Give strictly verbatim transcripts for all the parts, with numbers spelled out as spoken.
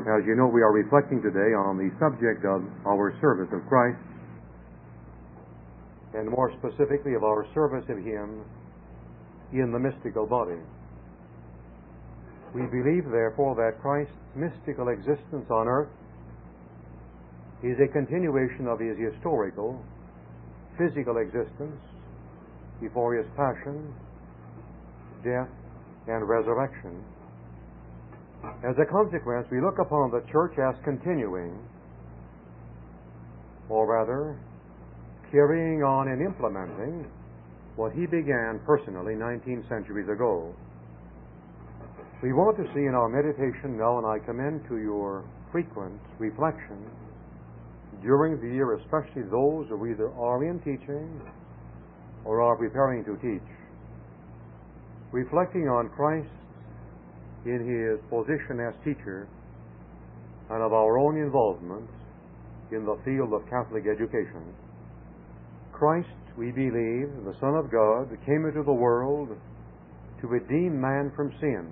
As you know, we are reflecting today on the subject of our service of Christ, and more specifically of our service of Him in the mystical body. We believe, therefore, that Christ's mystical existence on earth is a continuation of His historical, physical existence before His passion, death, and resurrection. As a consequence, we look upon the church as continuing, or rather, carrying on and implementing what He began personally nineteen centuries ago. We want to see in our meditation now, and I commend to your frequent reflection during the year, especially those who either are in teaching or are preparing to teach, reflecting on Christ in His position as teacher and of our own involvement in the field of Catholic education. Christ, we believe, the Son of God, came into the world to redeem man from sin.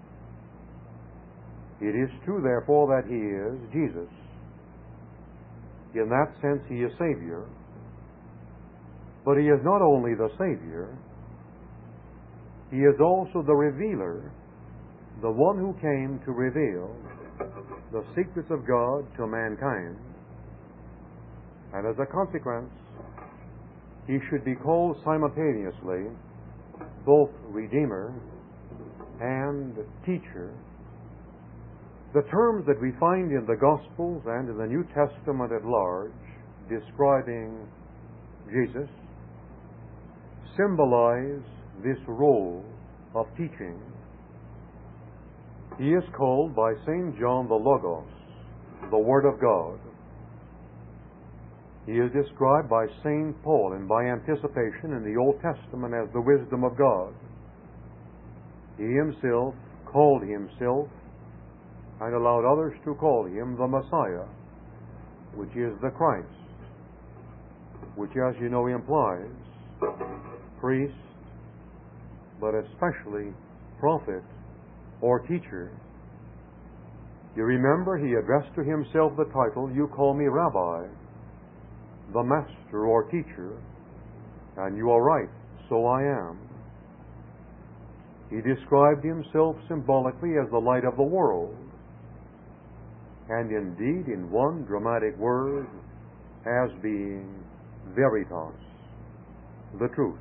It is true, therefore, that He is Jesus. In that sense, He is Savior. But He is not only the Savior, He is also the revealer, the one who came to reveal the secrets of God to mankind. And as a consequence, He should be called simultaneously both Redeemer and Teacher. The terms that we find in the Gospels and in the New Testament at large describing Jesus symbolize this role of teaching. He is called by Saint John the Logos, the Word of God. He is described by Saint Paul and by anticipation in the Old Testament as the wisdom of God. He Himself called Himself and allowed others to call Him the Messiah, which is the Christ, which, as you know, implies priest, but especially prophet or teacher. You remember He addressed to Himself the title, "You call me Rabbi," the master or teacher, and you are right, so I am. He described Himself symbolically as the light of the world, and indeed, in one dramatic word, as being veritas, the truth.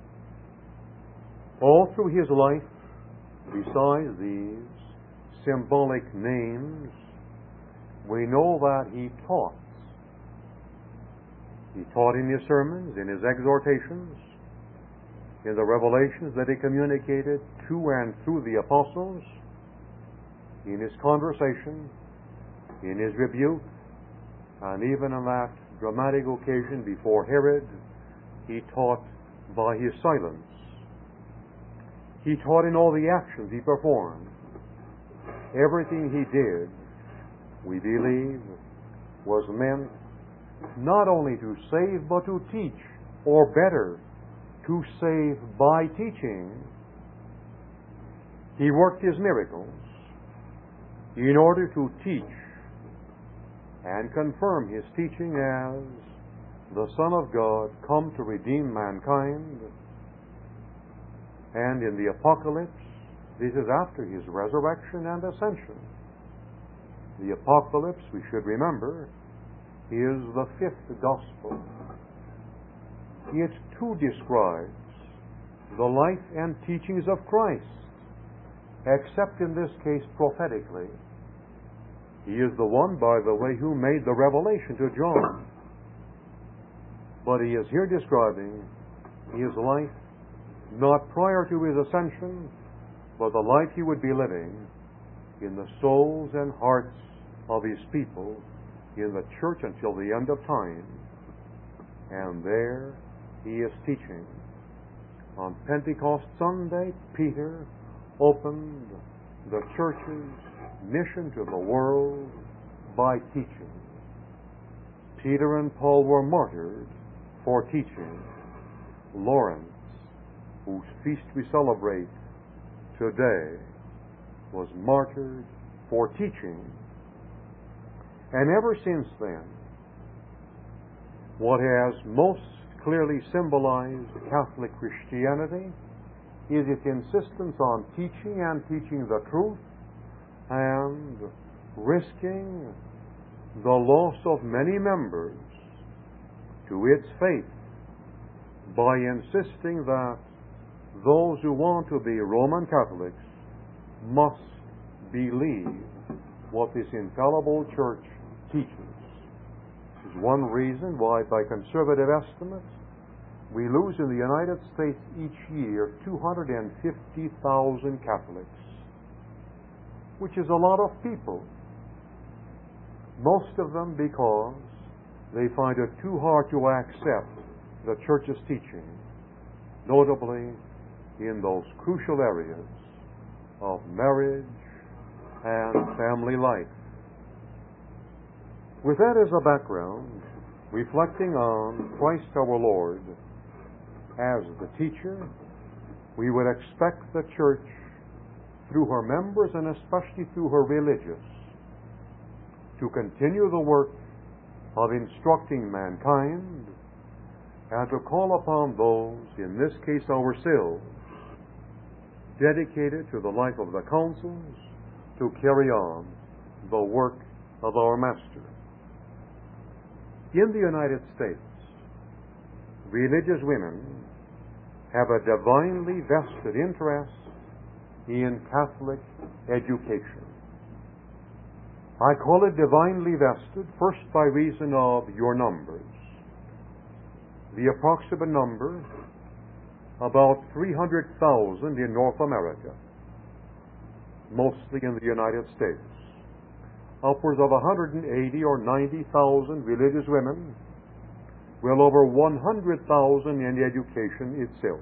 All through His life, besides these symbolic names, we know that He taught. He taught in His sermons, in His exhortations, in the revelations that He communicated to and through the apostles, in His conversation, in His rebuke, and even on that dramatic occasion before Herod, He taught by His silence. He taught in all the actions He performed. Everything He did, we believe, was meant not only to save, but to teach, or better, to save by teaching. He worked His miracles in order to teach and confirm His teaching as the Son of God come to redeem mankind. And in the Apocalypse, this is after His resurrection and ascension. The Apocalypse, we should remember, is the fifth Gospel. It too describes the life and teachings of Christ, except in this case prophetically. He is the one, by the way, who made the revelation to John. But He is here describing His life not prior to His ascension, but the life He would be living in the souls and hearts of His people in the church until the end of time. And there He is teaching. On Pentecost Sunday, Peter opened the church's mission to the world by teaching. Peter and Paul were martyred for teaching. Lawrence, whose feast we celebrate today, was martyred for teaching. And ever since then, what has most clearly symbolized Catholic Christianity is its insistence on teaching and teaching the truth and risking the loss of many members to its faith by insisting that those who want to be Roman Catholics must believe what this infallible Church teaches. This is one reason why, by conservative estimates, we lose in the United States each year two hundred fifty thousand Catholics, which is a lot of people. Most of them because they find it too hard to accept the Church's teaching, notably in those crucial areas of marriage and family life. With that as a background, reflecting on Christ our Lord as the teacher, we would expect the Church, through her members and especially through her religious, to continue the work of instructing mankind and to call upon those, in this case ourselves, dedicated to the life of the councils, to carry on the work of our Master. In the United States, religious women have a divinely vested interest in Catholic education. I call it divinely vested, first by reason of your numbers. The approximate number, about three hundred thousand in North America, mostly in the United States. Upwards of one hundred eighty or ninety thousand religious women, well over one hundred thousand in education itself.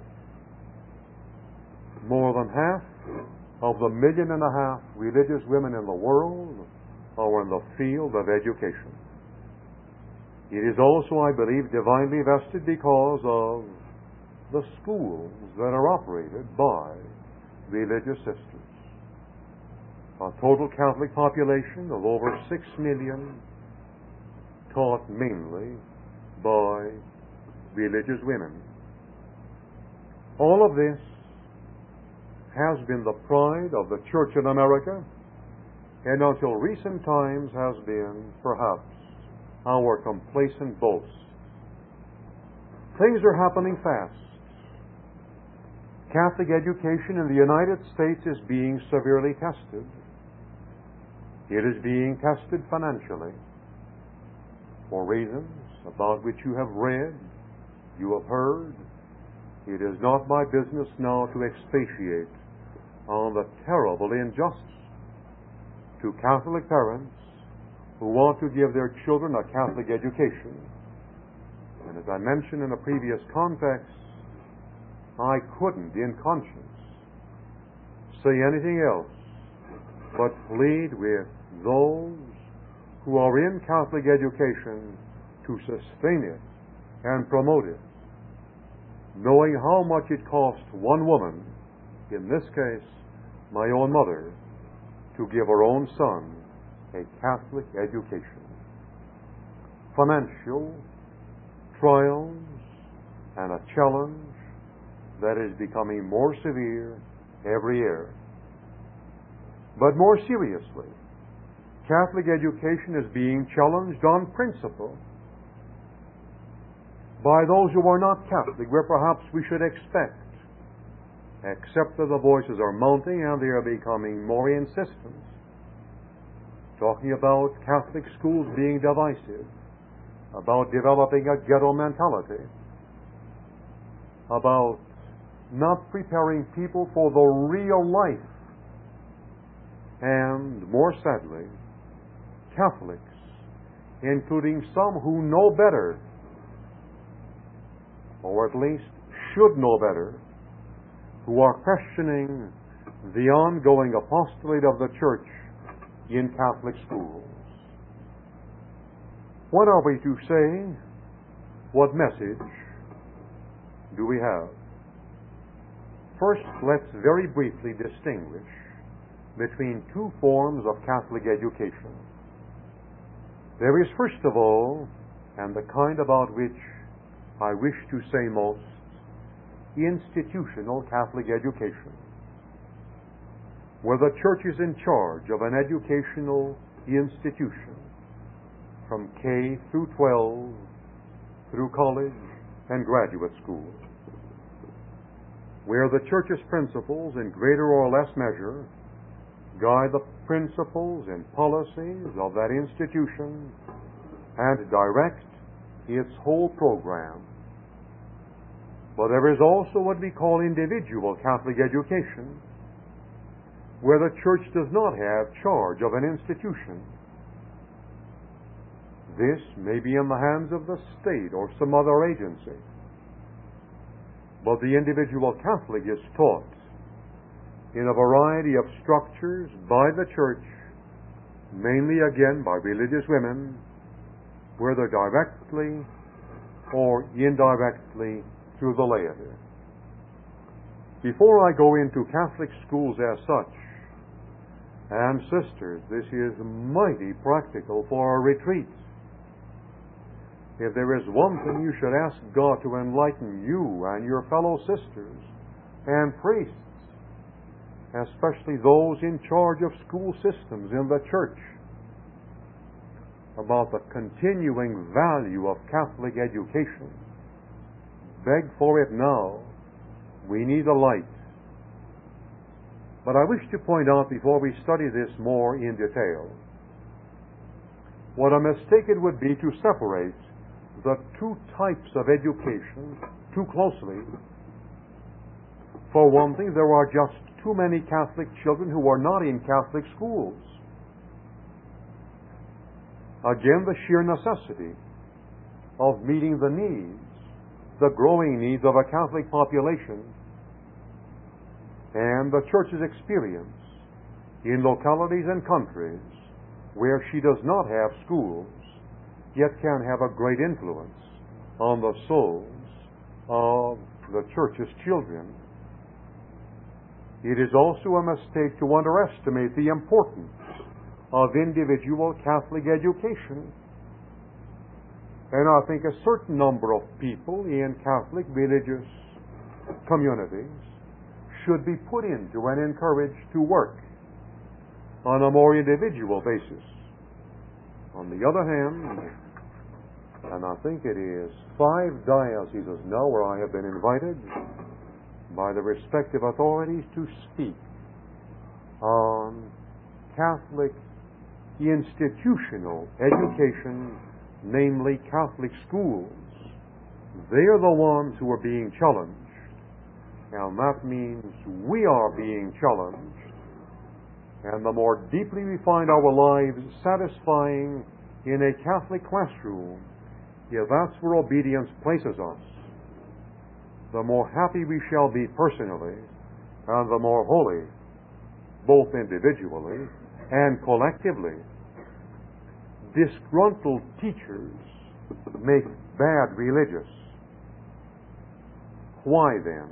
More than half of the million and a half religious women in the world are in the field of education. It is also, I believe, divinely vested because of the schools that are operated by religious sisters. A total Catholic population of over six million, taught mainly by religious women. All of this has been the pride of the Church in America, and until recent times has been, perhaps, our complacent boast. Things are happening fast. Catholic education in the United States is being severely tested. It is being tested financially for reasons about which you have read, you have heard. It is not my business now to expatiate on the terrible injustice to Catholic parents who want to give their children a Catholic education. And as I mentioned in a previous context, I couldn't, in conscience, say anything else but plead with those who are in Catholic education to sustain it and promote it, knowing how much it cost one woman, in this case, my own mother, to give her own son a Catholic education. Financial trials and a challenge that is becoming more severe every year. But more seriously, Catholic education is being challenged on principle by those who are not Catholic, where perhaps we should expect, except that the voices are mounting and they are becoming more insistent, talking about Catholic schools being divisive, about developing a ghetto mentality, about not preparing people for the real life. And, more sadly, Catholics, including some who know better, or at least should know better, who are questioning the ongoing apostolate of the Church in Catholic schools. What are we to say? What message do we have? First, let's very briefly distinguish between two forms of Catholic education. There is, first of all, and the kind about which I wish to say most, institutional Catholic education, where the Church is in charge of an educational institution from K through twelve, through college and graduate school, where the Church's principles, in greater or less measure, guide the principles and policies of that institution and direct its whole program. But there is also what we call individual Catholic education, where the Church does not have charge of an institution. This may be in the hands of the state or some other agency, but the individual Catholic is taught in a variety of structures by the Church, mainly again by religious women, whether directly or indirectly through the laity. Before I go into Catholic schools as such, and sisters, this is mighty practical for our retreats. If there is one thing you should ask God to enlighten you and your fellow sisters and priests, especially those in charge of school systems in the Church, about the continuing value of Catholic education, beg for it now. We need a light. But I wish to point out before we study this more in detail, what a mistake it would be to separate the two types of education too closely. For one thing, there are just too many Catholic children who are not in Catholic schools. Again, the sheer necessity of meeting the needs, the growing needs of a Catholic population, and the Church's experience in localities and countries where she does not have schools, yet can have a great influence on the souls of the Church's children. It is also a mistake to underestimate the importance of individual Catholic education. And I think a certain number of people in Catholic religious communities should be put into and encouraged to work on a more individual basis. On the other hand, and I think it is five dioceses now where I have been invited by the respective authorities to speak on Catholic institutional education, namely Catholic schools. They are the ones who are being challenged, and that means we are being challenged. And the more deeply we find our lives satisfying in a Catholic classroom, if that's where obedience places us, the more happy we shall be personally, and the more holy, both individually and collectively. Disgruntled teachers make bad religious. Why then?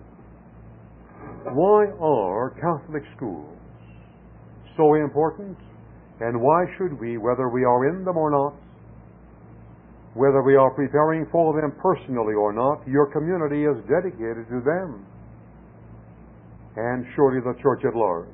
Why are Catholic schools so important? And why should we, whether we are in them or not, whether we are preparing for them personally or not, your community is dedicated to them, and surely the Church at large.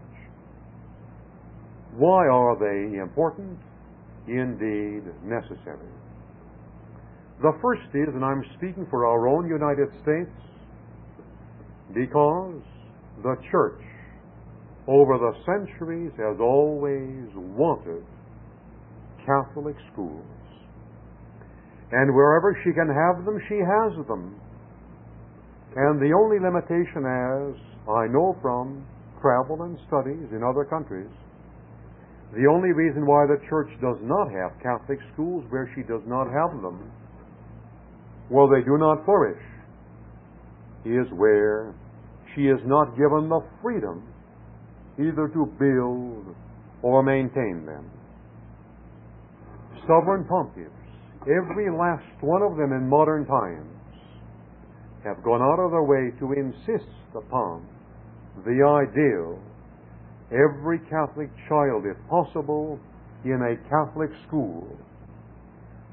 Why are they important? Indeed, necessary. The first is, and I'm speaking for our own United States, because the Church over the centuries has always wanted Catholic schools. And wherever she can have them, she has them. And the only limitation, as I know from travel and studies in other countries, the only reason why the Church does not have Catholic schools where she does not have them, well, they do not flourish, is where she is not given the freedom either to build or maintain them. Sovereign pontiffs, every last one of them in modern times, have gone out of their way to insist upon the ideal every Catholic child, if possible, in a Catholic school,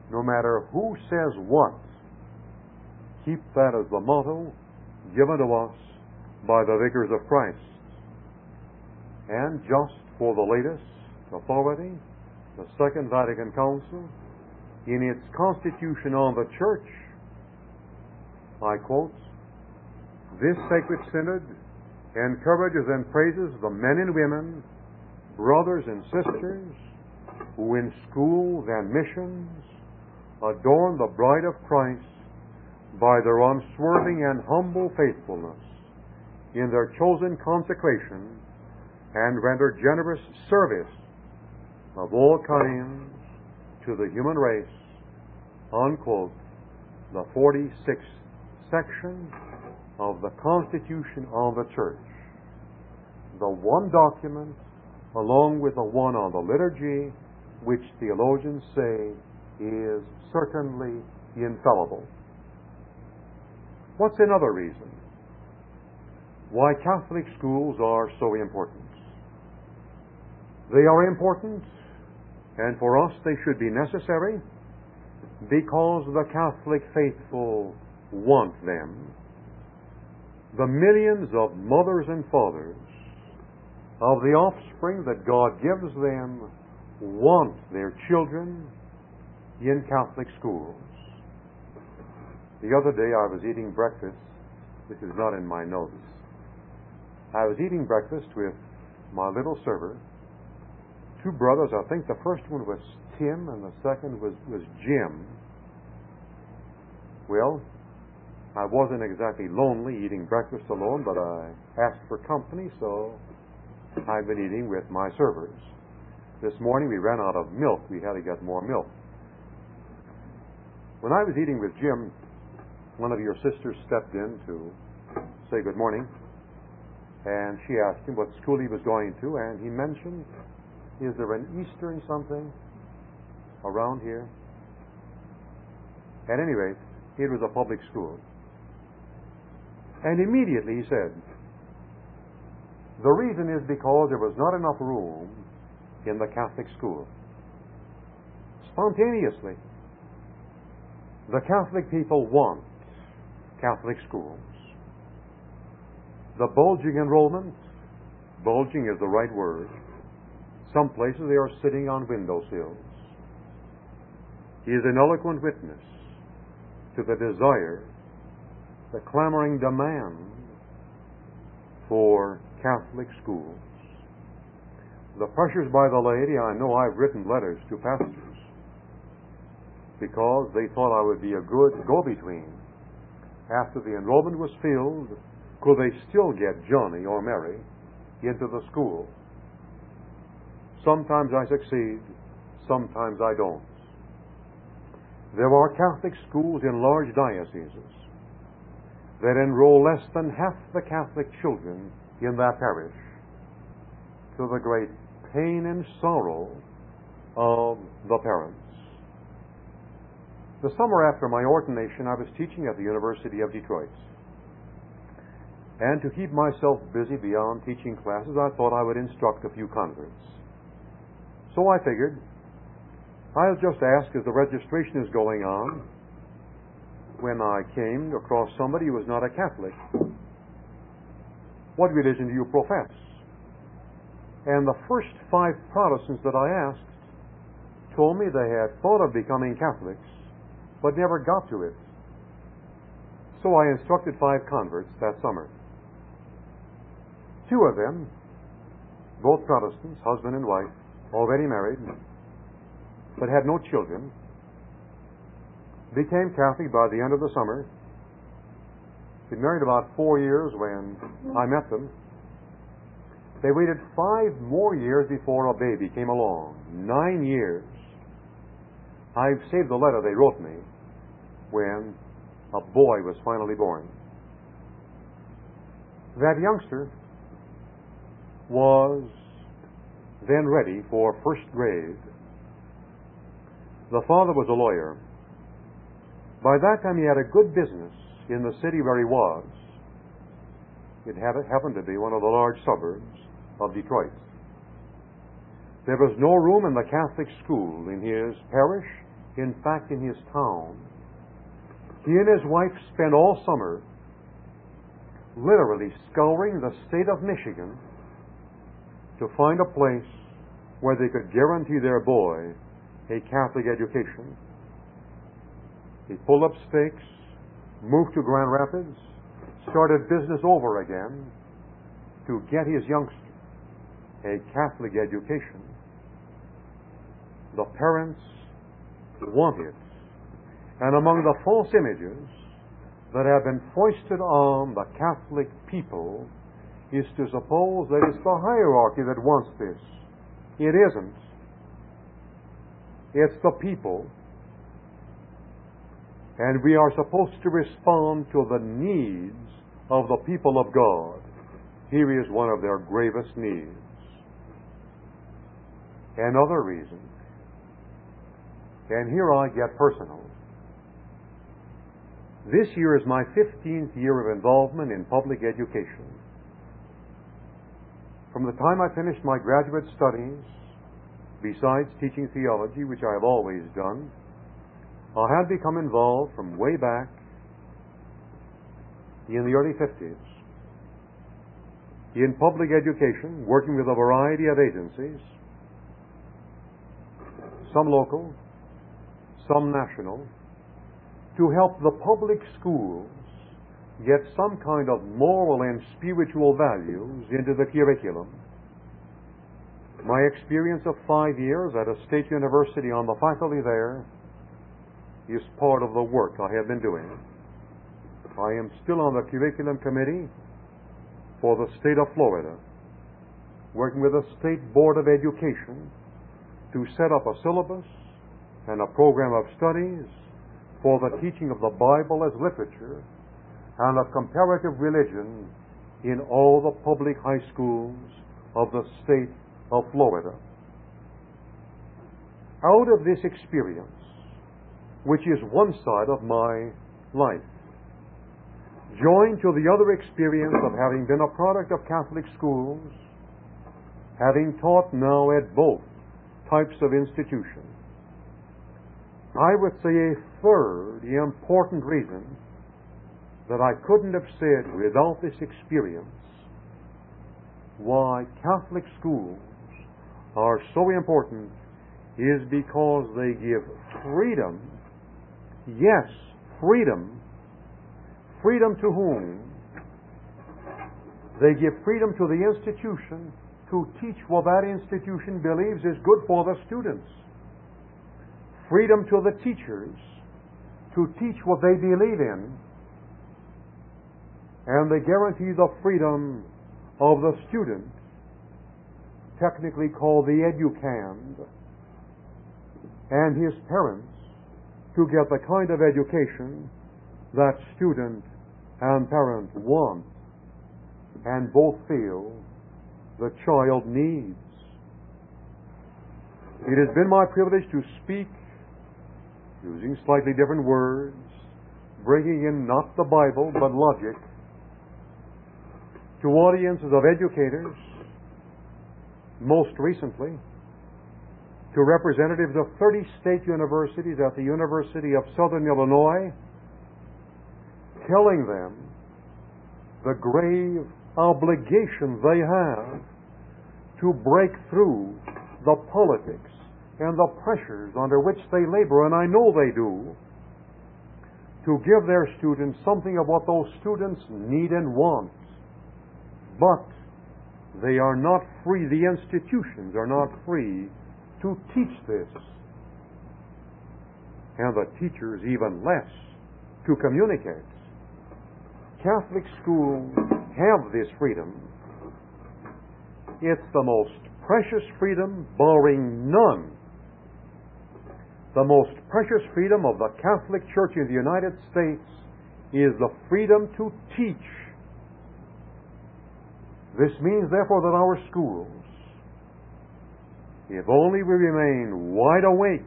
no matter who says what, keep that as the motto given to us by the Vicars of Christ. And just for the latest authority, the Second Vatican Council, in its Constitution on the Church, I quote, "This sacred synod encourages and praises the men and women, brothers and sisters, who in schools and missions adorn the bride of Christ by their unswerving and humble faithfulness in their chosen consecration and render generous service of all kinds to the human race," unquote, the forty-sixth section of the Constitution of the Church. The one document, along with the one on the liturgy, which theologians say is certainly infallible. What's another reason why Catholic schools are so important? They are important, and for us they should be necessary, because the Catholic faithful want them. The millions of mothers and fathers of the offspring that God gives them want their children in Catholic schools. The other day I was eating breakfast. This is not in my notes. I was eating breakfast with my little server. Two brothers. I think the first one was Tim and the second was, was Jim. Well, I wasn't exactly lonely eating breakfast alone, but I asked for company, so I've been eating with my servers. This morning we ran out of milk. We had to get more milk. When I was eating with Jim, one of your sisters stepped in to say good morning, and she asked him what school he was going to, and he mentioned, is there an Eastern something around here? At any rate, it was a public school. And immediately he said, the reason is because there was not enough room in the Catholic school. Spontaneously, the Catholic people want Catholic schools. The bulging enrollment, bulging is the right word. Some places they are sitting on windowsills. He is an eloquent witness to the desire, the clamoring demand for Catholic schools. The pressures by the laity, I know I've written letters to pastors because they thought I would be a good go-between. After the enrollment was filled, could they still get Johnny or Mary into the school? Sometimes I succeed, sometimes I don't. There are Catholic schools in large dioceses that enroll less than half the Catholic children in that parish, to the great pain and sorrow of the parents. The summer after my ordination, I was teaching at the University of Detroit. And to keep myself busy beyond teaching classes, I thought I would instruct a few converts. So I figured, I'll just ask as the registration is going on. When I came across somebody who was not a Catholic, what religion do you profess? And the first five Protestants that I asked told me they had thought of becoming Catholics, but never got to it. So I instructed five converts that summer. Two of them, both Protestants, husband and wife, already married, but had no children, became Catholic by the end of the summer. Been married about four years when I met them. They waited five more years before a baby came along. Nine years. I've saved the letter they wrote me when a boy was finally born. That youngster was then ready for first grade. The father was a lawyer. By that time he had a good business in the city where he was. It happened to be one of the large suburbs of Detroit. There was no room in the Catholic school in his parish, in fact in his town, he and his wife spent all summer literally scouring the state of Michigan to find a place where they could guarantee their boy a Catholic education. He pulled up stakes, moved to Grand Rapids, started business over again to get his youngster a Catholic education. The parents want it. And among the false images that have been foisted on the Catholic people is to suppose that it's the hierarchy that wants this. It isn't. It's the people. And we are supposed to respond to the needs of the people of God. Here is one of their gravest needs. Another reason, and here I get personal. This year is my fifteenth year of involvement in public education. From the time I finished my graduate studies, besides teaching theology, which I have always done, I had become involved from way back in the early fifties in public education, working with a variety of agencies, some local, some national, to help the public schools get some kind of moral and spiritual values into the curriculum. My experience of five years at a state university on the faculty there is part of the work I have been doing. I am still on the curriculum committee for the state of Florida, working with the State Board of Education to set up a syllabus and a program of studies for the teaching of the Bible as literature and of comparative religion in all the public high schools of the state of Florida. Out of this experience, which is one side of my life, joined to the other experience of having been a product of Catholic schools, having taught now at both types of institution, I would say a third important reason that I couldn't have said without this experience why Catholic schools are so important is because they give freedom, yes, freedom. Freedom to whom? They give freedom to the institution to teach what that institution believes is good for the students. Freedom to the teachers to teach what they believe in. And they guarantee the freedom of the student, technically called the educand, and his parents to get the kind of education that student and parent want and both feel the child needs. It has been my privilege to speak using slightly different words, bringing in not the Bible but logic, to audiences of educators, most recently to representatives of thirty state universities at the University of Southern Illinois, telling them the grave obligation they have to break through the politics and the pressures under which they labor, and I know they do, to give their students something of what those students need and want. But they are not free, the institutions are not free to teach this, and the teachers even less to communicate. Catholic schools have this freedom. It's the most precious freedom, barring none. The most precious freedom of the Catholic Church in the United States is the freedom to teach. This means, therefore, that our schools, if only we remain wide awake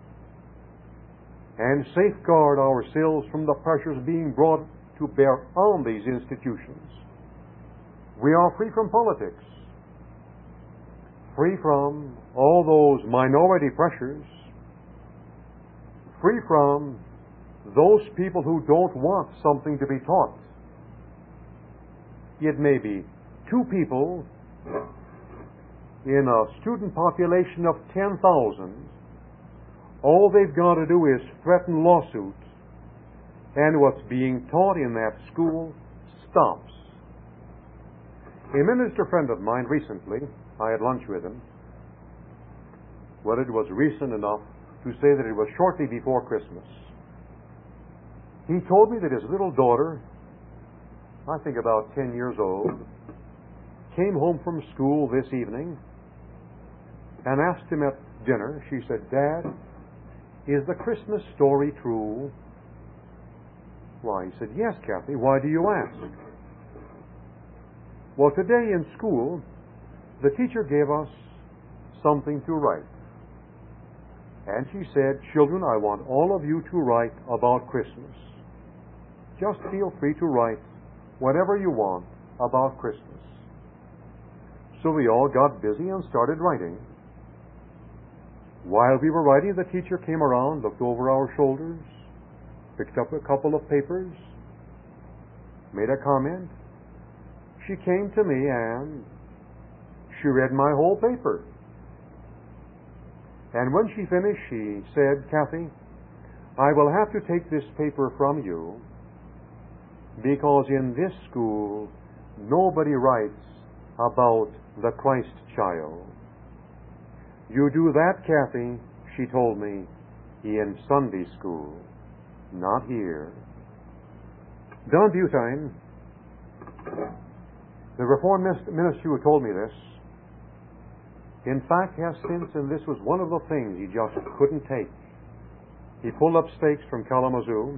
and safeguard ourselves from the pressures being brought to bear on these institutions, we are free from politics, free from all those minority pressures, free from those people who don't want something to be taught. It may be two people in a student population of ten thousand. All they've got to do is threaten lawsuit, and what's being taught in that school stops. A minister friend of mine recently, I had lunch with him. Well, it was recent enough to say that it was shortly before Christmas. He told me that his little daughter, I think about ten years old, came home from school this evening and asked him at dinner. She said, "Dad, is the Christmas story true?" Why, he said, "Yes, Kathy. Why do you ask?" Well, today in school, the teacher gave us something to write. And she said, "Children, I want all of you to write about Christmas. Just feel free to write whatever you want about Christmas." So we all got busy and started writing. While we were writing, the teacher came around, looked over our shoulders, picked up a couple of papers, made a comment. She came to me and she read my whole paper. And when she finished, she said, "Kathy, I will have to take this paper from you because in this school nobody writes about the Christ child. You do that, Kathy," she told me, "in Sunday school, not here." Don Butine, the Reformed minister who told me this, in fact has since, and this was one of the things he just couldn't take. He pulled up stakes from Kalamazoo.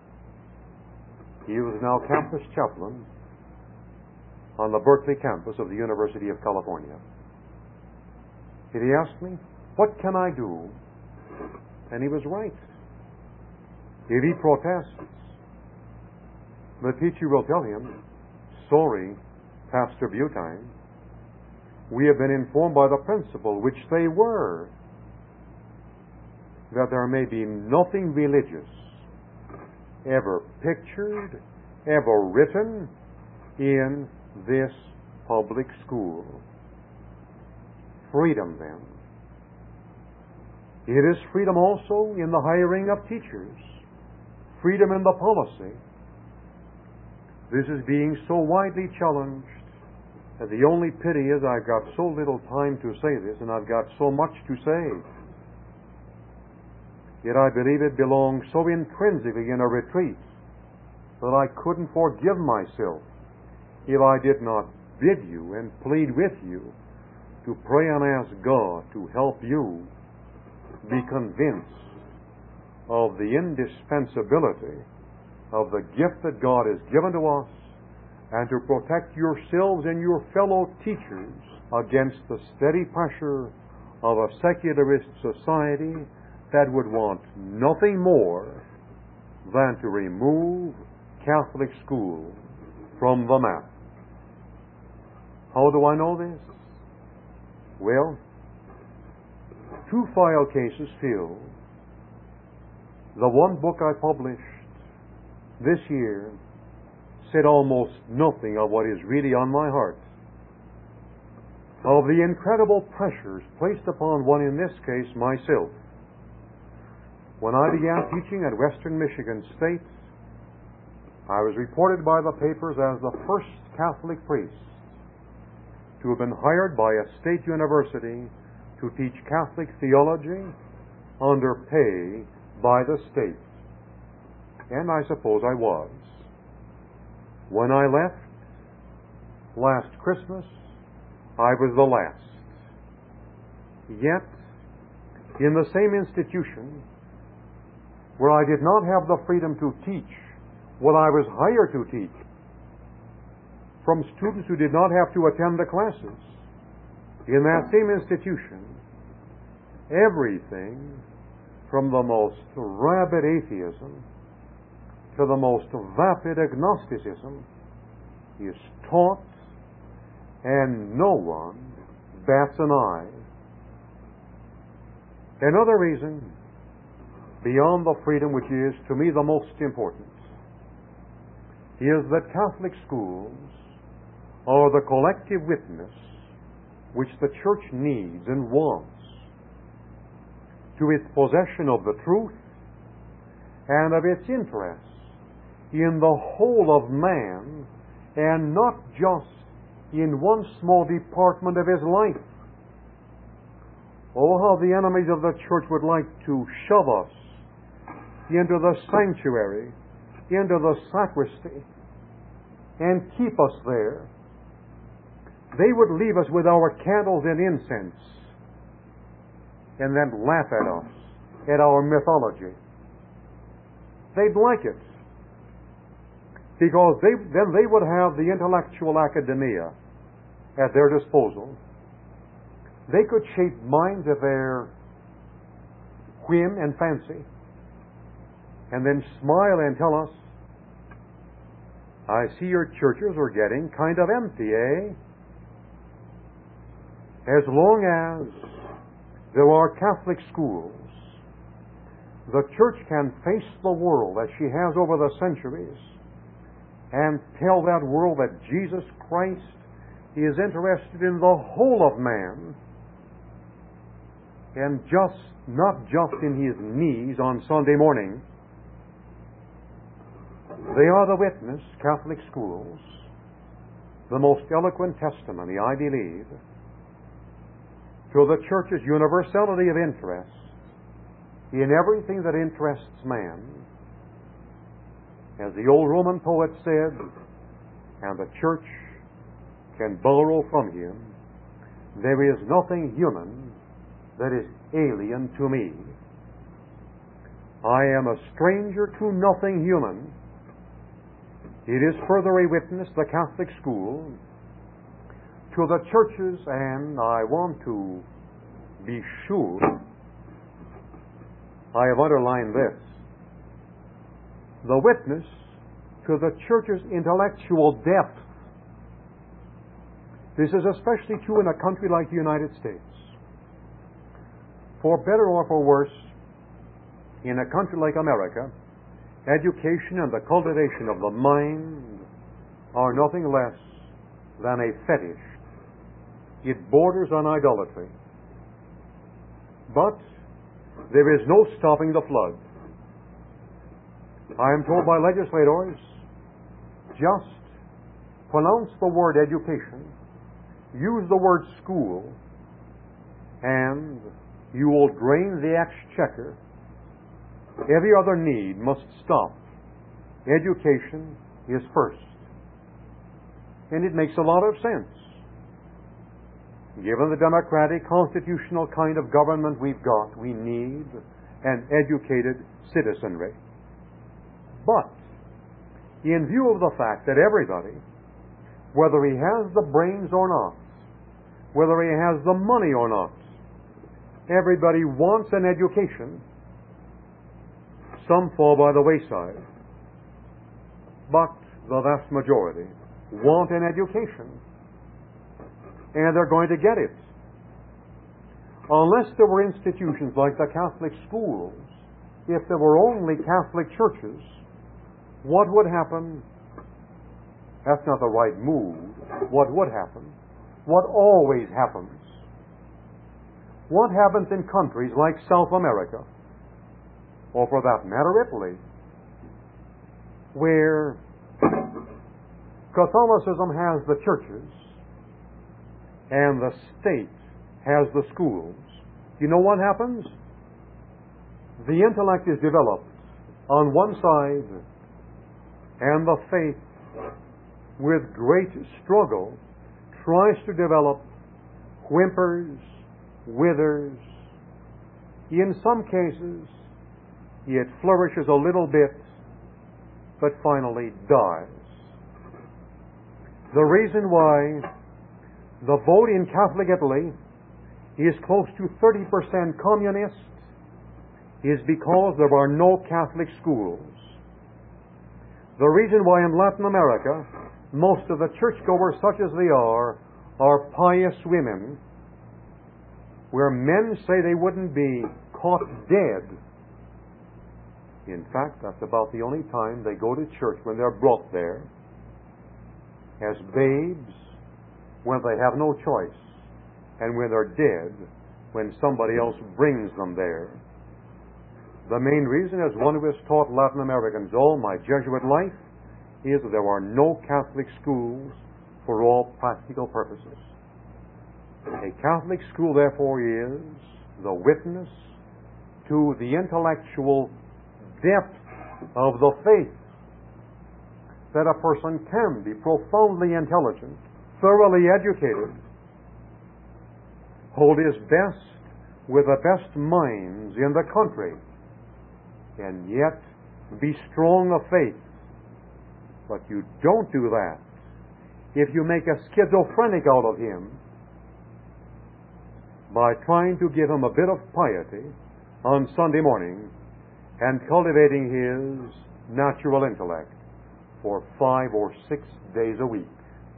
He was now campus chaplain on the Berkeley campus of the University of California. And he asked me, "What can I do?" And he was right. If he protests, the teacher will tell him, "Sorry, Pastor Butine, we have been informed by the principal," which they were, "that there may be nothing religious ever pictured, ever written in this public school." Freedom, then. It is freedom also in the hiring of teachers, freedom in the policy. This is being so widely challenged that the only pity is I've got so little time to say this, and I've got so much to say. Yet I believe it belongs so intrinsically in a retreat that I couldn't forgive myself if I did not bid you and plead with you to pray and ask God to help you be convinced of the indispensability of the gift that God has given to us, and to protect yourselves and your fellow teachers against the steady pressure of a secularist society that would want nothing more than to remove Catholic school from the map. How do I know this? Well, two file cases filled. The one book I published this year said almost nothing of what is really on my heart, of the incredible pressures placed upon one, in this case, myself. When I began teaching at Western Michigan State, I was reported by the papers as the first Catholic priest to have been hired by a state university to teach Catholic theology under pay by the state. And I suppose I was. When I left last Christmas, I was the last. Yet, in the same institution where I did not have the freedom to teach what I was hired to teach, from students who did not have to attend the classes, in that same institution, everything from the most rabid atheism to the most vapid agnosticism is taught, and no one bats an eye. Another reason beyond the freedom which is, to me, the most important, is that Catholic schools are the collective witness which the Church needs and wants to its possession of the truth and of its interest in the whole of man, and not just in one small department of his life. Oh, how the enemies of the Church would like to shove us into the sanctuary, into the sacristy, and keep us there. They would leave us with our candles and incense and then laugh at us, at our mythology. They'd like it, because they, then they would have the intellectual academia at their disposal. They could shape minds of their whim and fancy, and then smile and tell us, I see your churches are getting kind of empty, eh? As long as there are Catholic schools, the Church can face the world as she has over the centuries and tell that world that Jesus Christ is interested in the whole of man, and just not just in his knees on Sunday morning. They are the witness, Catholic schools, the most eloquent testimony, I believe, to the Church's universality of interest in everything that interests man. As the old Roman poet said, and the Church can borrow from him, there is nothing human that is alien to me. I am a stranger to nothing human. It is further a witness, the Catholic school, to the churches, and I want to be sure I have underlined this, the witness to the church's intellectual depth. This is especially true in a country like the United States. For better or for worse, in a country like America, education and the cultivation of the mind are nothing less than a fetish. It borders on idolatry. But there is no stopping the flood. I am told by legislators, just pronounce the word education, use the word school, and you will drain the exchequer. Every other need must stop. Education is first. And it makes a lot of sense, given the democratic, constitutional kind of government we've got. We need an educated citizenry. But, in view of the fact that everybody, whether he has the brains or not, whether he has the money or not, everybody wants an education, some fall by the wayside. But the vast majority want an education, and they're going to get it. Unless there were institutions like the Catholic schools, if there were only Catholic churches, what would happen? That's not the right mood. What would happen? What always happens? What happens in countries like South America, or for that matter Italy, where Catholicism has the churches and the state has the schools? You know what happens? The intellect is developed on one side, and the faith, with great struggle, tries to develop, whimpers, withers. In some cases, it flourishes a little bit, but finally dies. The reason why the vote in Catholic Italy is close to thirty percent communist is because there are no Catholic schools. The reason why in Latin America most of the churchgoers, such as they are, are pious women, where men say they wouldn't be caught dead In fact, that's about the only time they go to church, when they're brought there as babes, when they have no choice, and when they're dead, when somebody else brings them there. The main reason, as one who has taught Latin Americans all my Jesuit life, is that there are no Catholic schools for all practical purposes. A Catholic school, therefore, is the witness to the intellectual depth of the faith, that a person can be profoundly intelligent, thoroughly educated, hold his best with the best minds in the country, and yet be strong of faith. But you don't do that if you make a schizophrenic out of him by trying to give him a bit of piety on Sunday morning and cultivating his natural intellect for five or six days a week.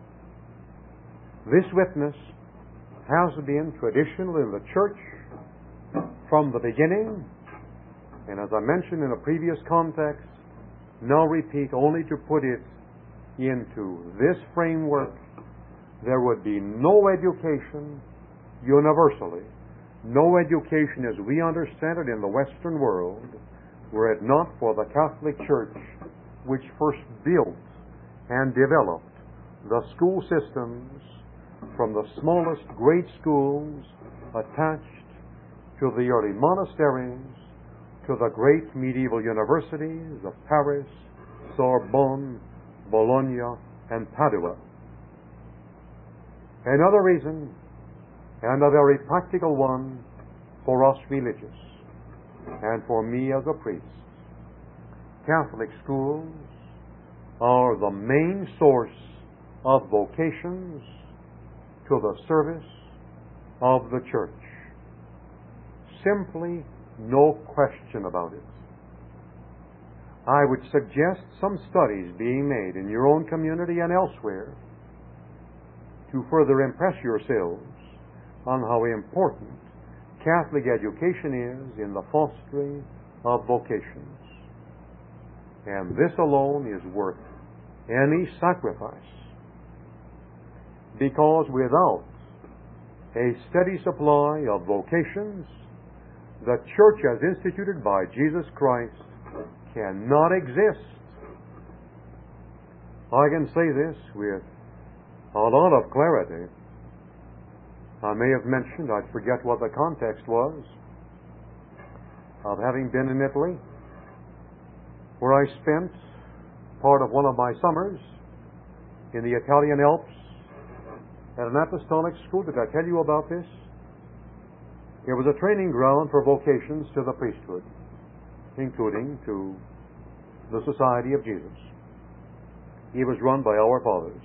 This witness has been traditional in the church from the beginning, and as I mentioned in a previous context, now repeat only to put it into this framework: there would be no education universally, no education as we understand it in the Western world, were it not for the Catholic Church, which first built and developed the school systems from the smallest grade schools attached to the early monasteries to the great medieval universities of Paris, Sorbonne, Bologna, and Padua. Another reason, and a very practical one, for us religious, and for me as a priest: Catholic schools are the main source of vocations to the service of the church. Simply no question about it. I would suggest some studies being made in your own community and elsewhere to further impress yourselves on how important Catholic education is in the fostering of vocations. And this alone is worth any sacrifice, because without a steady supply of vocations, the church as instituted by Jesus Christ cannot exist. I can say this with a lot of clarity. I may have mentioned, I forget what the context was, of having been in Italy, where I spent part of one of my summers in the Italian Alps at an apostolic school. Did I tell you about this? It was a training ground for vocations to the priesthood, including to the Society of Jesus. It was run by our fathers.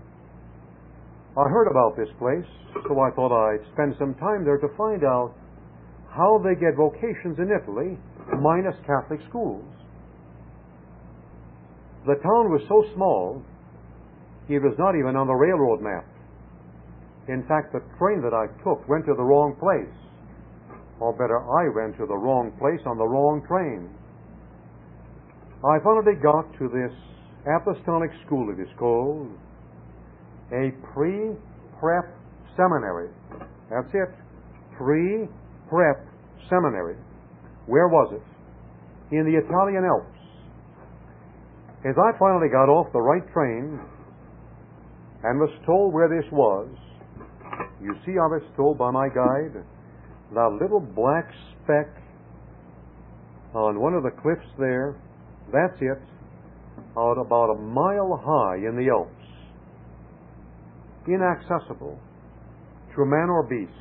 I heard about this place, so I thought I'd spend some time there to find out how they get vocations in Italy, minus Catholic schools. The town was so small, it was not even on the railroad map. In fact, the train that I took went to the wrong place. Or better, I went to the wrong place on the wrong train. I finally got to this apostolic school, it is called, a pre-prep seminary. That's it. Pre-prep seminary. Where was it? In the Italian Alps. As I finally got off the right train and was told where this was, you see, I was told by my guide, that little black speck on one of the cliffs there, that's it, out about a mile high in the Alps. Inaccessible to man or beast.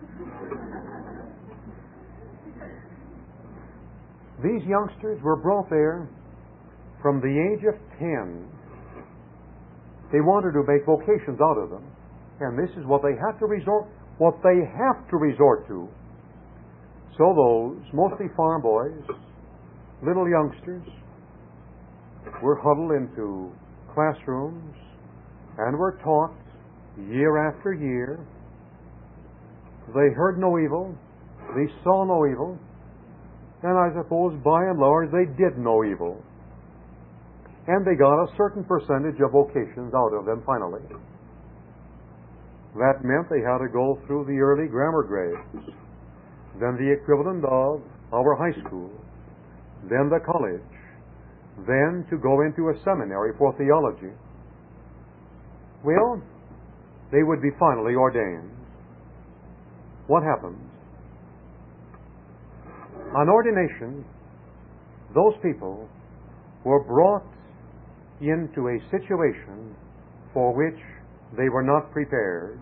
These youngsters were brought there from the age of ten. They wanted to make vocations out of them, and this is what they had to resort, what they have to resort to. So those, mostly farm boys, little youngsters, were huddled into classrooms and were taught year after year. They heard no evil. They saw no evil. And I suppose by and large they did know evil. And they got a certain percentage of vocations out of them finally. That meant they had to go through the early grammar grades, then the equivalent of our high school, then the college, then to go into a seminary for theology. Well, they would be finally ordained. What happens? On ordination, those people were brought into a situation for which they were not prepared.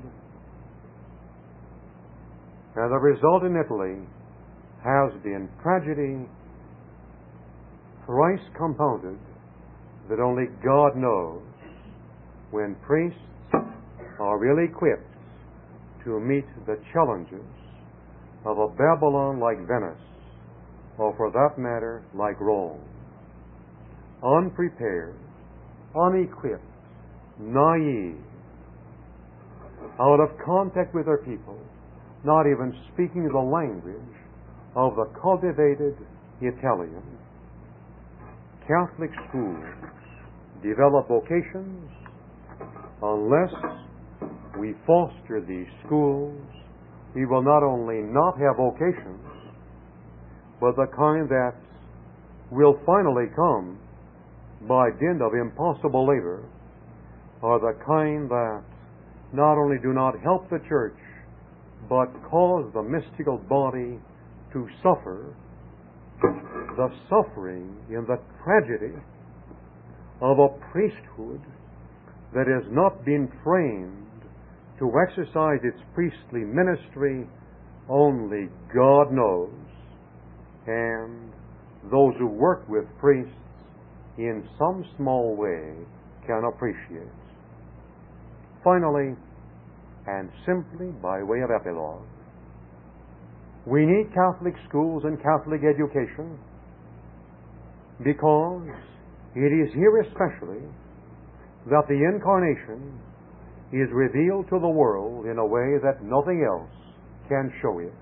And the result in Italy has been tragedy thrice compounded that only God knows when priests are ill equipped to meet the challenges of a Babylon like Venice, or for that matter, like Rome. Unprepared, unequipped, naive, out of contact with their people, not even speaking the language of the cultivated Italian. Catholic schools develop vocations. Unless we foster these schools, we will not only not have vocations, but the kind that will finally come by dint of impossible labor, are the kind that not only do not help the church, but cause the mystical body to suffer the suffering in the tragedy of a priesthood that has not been trained to exercise its priestly ministry. Only God knows, and those who work with priests in some small way can appreciate. Finally, and simply by way of epilogue, we need Catholic schools and Catholic education because it is here especially that the Incarnation is revealed to the world in a way that nothing else can show it.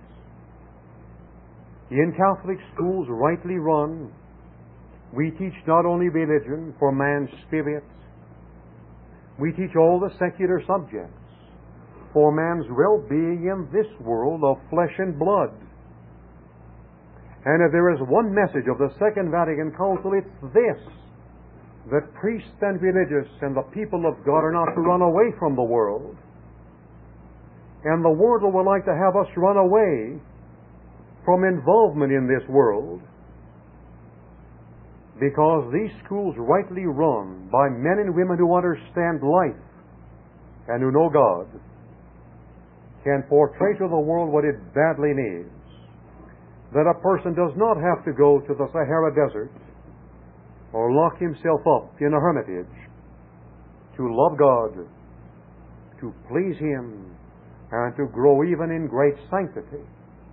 In Catholic schools rightly run, we teach not only religion for man's spirit, we teach all the secular subjects for man's well-being in this world of flesh and blood. And if there is one message of the Second Vatican Council, it's this: that priests and religious and the people of God are not to run away from the world. And the world would like to have us run away from involvement in this world, because these schools rightly run by men and women who understand life and who know God can portray to the world what it badly needs. That a person does not have to go to the Sahara Desert or lock himself up in a hermitage to love God, to please Him, and to grow even in great sanctity.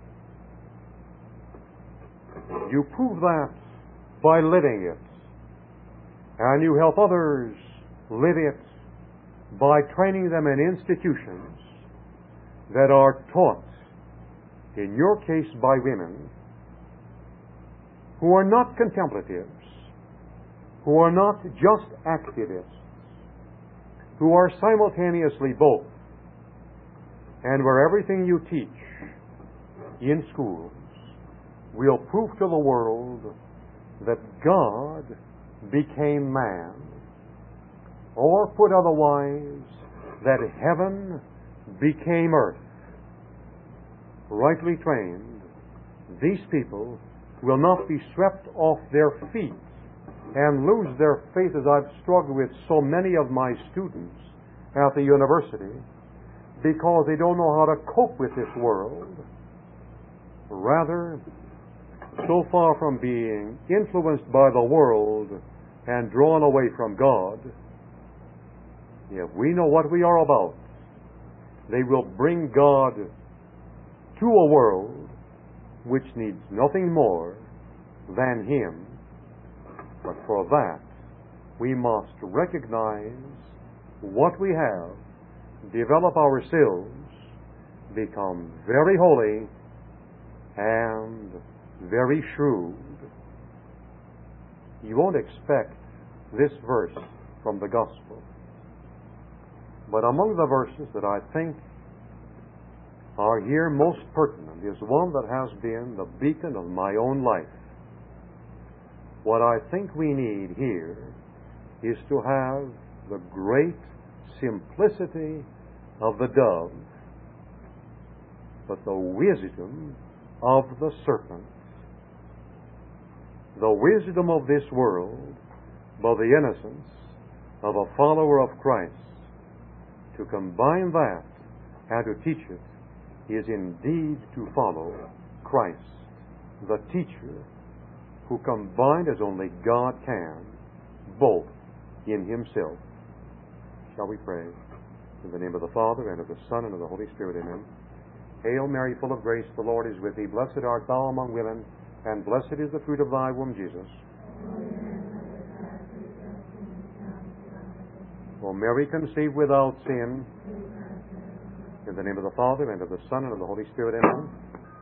You prove that by living it, and you help others live it by training them in institutions that are taught, in your case by women, who are not contemplatives, who are not just activists, who are simultaneously both, and where everything you teach in schools will prove to the world that God became man, or put otherwise, that heaven became earth. Rightly trained, these people will not be swept off their feet and lose their faith, as I've struggled with so many of my students at the university, because they don't know how to cope with this world. Rather, so far from being influenced by the world and drawn away from God, if we know what we are about, they will bring God to a world which needs nothing more than Him. But for that, we must recognize what we have, develop ourselves, become very holy, and very shrewd. You won't expect this verse from the Gospel. But among the verses that I think are here most pertinent is one that has been the beacon of my own life. What I think we need here is to have the great simplicity of the dove, but the wisdom of the serpent. The wisdom of this world, but the innocence of a follower of Christ. To combine that and to teach it is indeed to follow Christ, the teacher, who combined as only God can, both in Himself. Shall we pray? In the name of the Father, and of the Son, and of the Holy Spirit, amen. Hail Mary, full of grace, the Lord is with thee. Blessed art thou among women, and blessed is the fruit of thy womb, Jesus. O Mary, conceived without sin, in the name of the Father, and of the Son, and of the Holy Spirit, amen.